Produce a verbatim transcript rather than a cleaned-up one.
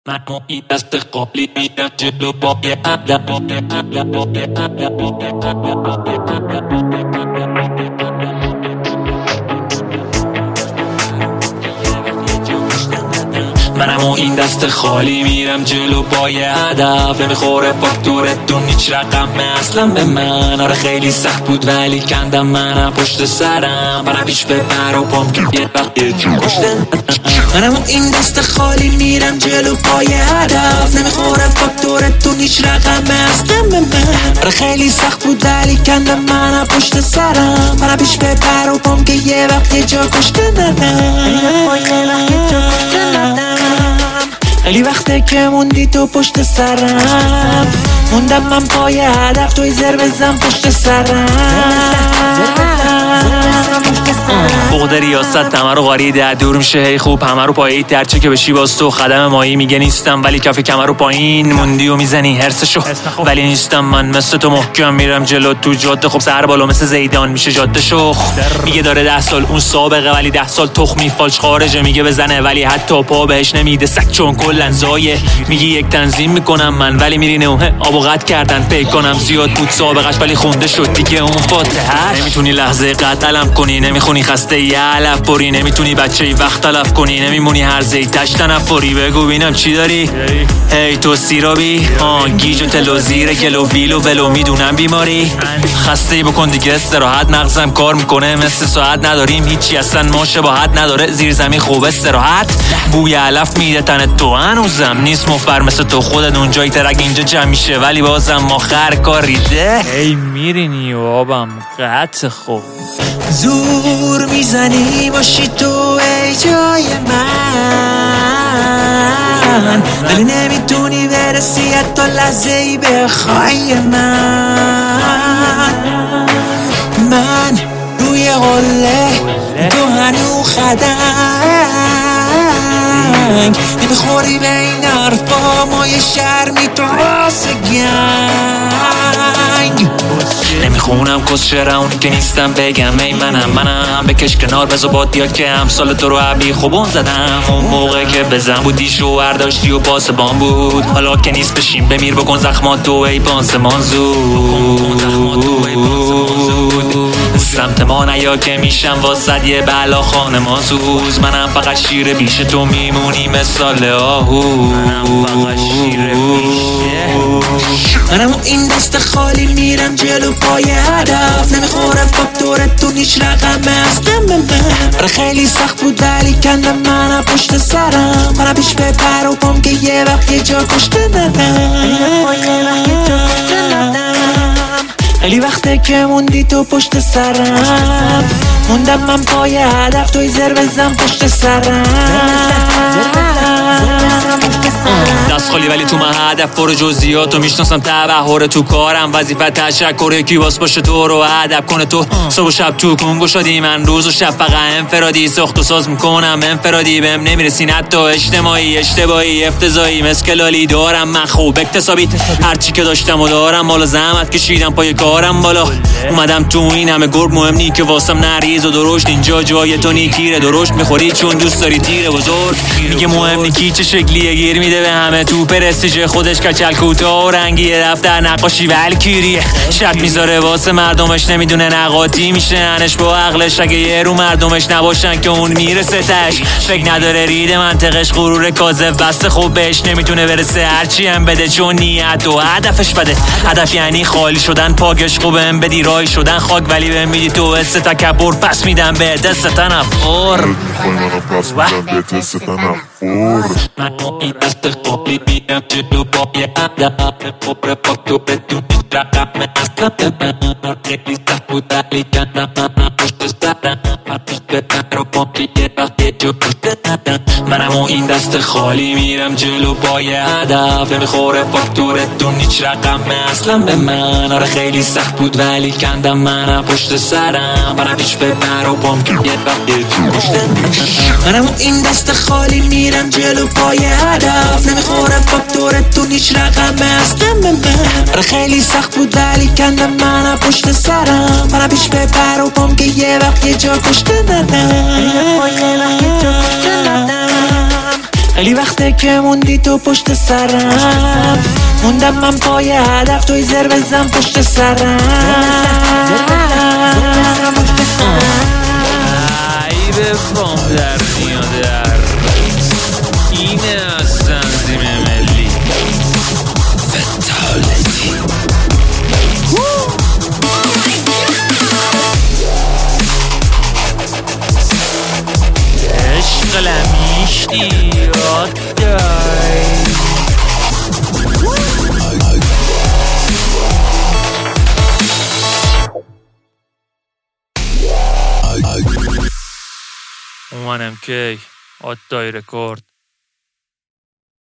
من این دست قابلی میرم جلو با یه عدد منم و این دست خالی میرم جلو با یه هدف نمیخوره فاکتورتون هیچ رقم اصلا به من. آره خیلی سخت بود ولی کندم منم پشت سرم منم پیش به پر و پام که یه وقت یه جو کشتن. منم و این دست خالی میرم جلو با یه هدف نمیخوره فاکتورتون هیچ رقم اصلا به من. آره خیلی سخت بود ولی کندم منم پشت سرم منم پیش به پر و پام که یه وقت یه جا کشتن. خیلی وقته که موندی تو پشت سرم موندم من پای هدف توی زر بزن پشت سرم. بغد ریاست همه رو غاریده دور میشه هی خوب همه رو پایه ترچه که بشی باز تو خدم مایی میگه نیستم ولی کف کمر رو پایین موندی و میزنی هرسشو ولی نیستم من مثل تو محکم میرم جلو تو جاده. خب سر بالا مثل زیدان میشه جاده شخ میگه داره ده سال اون سابقه ولی ده سال تخمی فالش خارجه میگه بزنه ولی حتی پا بهش نمیده سگ چون کلن زایه. میگی یک تنظیم میکنم من ولی میری نه آب و قطع کردن پی کنم زیاد بود سابقش ولی خونده شد دیگه اون فاتحه. نمیتونی لحظه قتلم کنی نمیخونی خسته یه علف بری نمیتونی بچه ای وقت تلف کنی نمیمونی هر زیتش تنفری. بگو بینم چی داری هی تو سیرابی ها گیج و تلو زیر گلو ویلو ولو میدونم بیماری خسته ای بکن دیگه استراحت مغزم کار میکنه مثل ساعت نداریم هیچی اصلا ما شباهت نداره زیر زمین خوب استراحت بوی علف میده تن تو هنوزم نیست مفر مثل تو خودت اونجایی ترک اینجا جمع میشه ولی بازم آخر کار ریده ای میرینی و آبم قطع خوب زور میزنی باشی تو ای جای من ولی نمیتونی برسی حتی لحظه ای بخوای من. من روی قله تو هنو خدنگ نمیخوری به این حرفا ما یه شرمی تو راس گنگ نمیخونم کس شعره اونی که نیستم بگم ای منم منم بکش کنار بزا بادیا که همسال تو رو عبی خوبون زدم اون موقع که بزن بودی شوهر داشتی و پاسبان بود حالا که نیست بشیم بمیر بکن زخمات تو ای پانسمان زود سمت ما نیا که میشم واسد یه بلا خانه ما سوز منم فقط شیر بیش تو میمونی مثال آهو منم فقط شیر بیشه منم این دست خالی میرم جلو پای هدف نمیخوره فاکتورتون هیچ رقم اصلا به من. آره خیلی سخت بود ولی کندم منم پشت سرم منم پیش به پر و پام که یه وقت یه جا کشته ندم. خیلی وقته که موندی تو پشت سرم موندم من پای هدف توی زر بزن پشت سرم. دست خالی ولی تو من هدف پر جزئیاتو میشناسم تبحر تو کارم وظیفه تشکر یکی واس باشه تو رو ادب کنه تو صبح و شب تو کنگو شدی من روز و شب فقط انفرادی ساخت و ساز میکنم انفرادی بهم نمیرسین حتی اجتماعی اشتباهی افتضاحی مسکلالی دارم من خوب اکتسابی هرچی که داشتم و دارم مال زحمت کشیدم پای کارم بالا اومدم تو این همه گرگ مهم نی که واسم نریز و درشت اینجا جای تو نیکیره درشت میخوری چون دوست داری تیره بزرگ میگه مهم نی کی چه شکلیه گیر میده به همه تو پرستیژ خودش کچل کوتاه و رنگی دفتر نقاشی والکیریه شرط میذاره واسه مردمش نمیدونه نقاطی میشه انش با عقلش اگه یه رو مردمش نباشن که اون میرسه تش فکر نداره رید منطقش غرور کاذب بسته خوب بهش نمیتونه برسه هرچی هم بده چون نیت و هدفش بده. هدف یعنی خالی شدن پاگش خوبم بدی رای شدن خاک ولی بهم میدی تو حس تکبر پس میدم به دست تنفر من این دست قابلی میرم جلو با یه عدد نمیخوره فاکتورتون هیچ رقم اصلا به من. خیلی سخت بود ولی کندم منم پشت سرم پیش به پر و پام که یه وقت یه جو کشته ندم. منم و این دست خالی میرم جلو با یه هدف نمیخوره فاکتورتون هیچ رقم اصلا به من. آره خیلی سخت بود ولی کندم منم پشت سرم منم پیش به پر و پام که یه وقت یه جو کشته ندم. منم و این دست خالی میرم جلو پای هدف نمیخوره فاکتورتون هیچ رقم اصلا به من. آره خیلی سخت بود ولی کندم منم پشت سرم منم پیش به پر و پام که یه وقت یه جا کشته ندم. خیلی وقته که موندی تو پشت سرم، موندم من پای هدف توی زر بزن پشت سرم. ای به فام در میادر، اینه از تنظیم ملی فتالتی. عشق لمیشتی یاد دای اومنم که آت دای رکورد.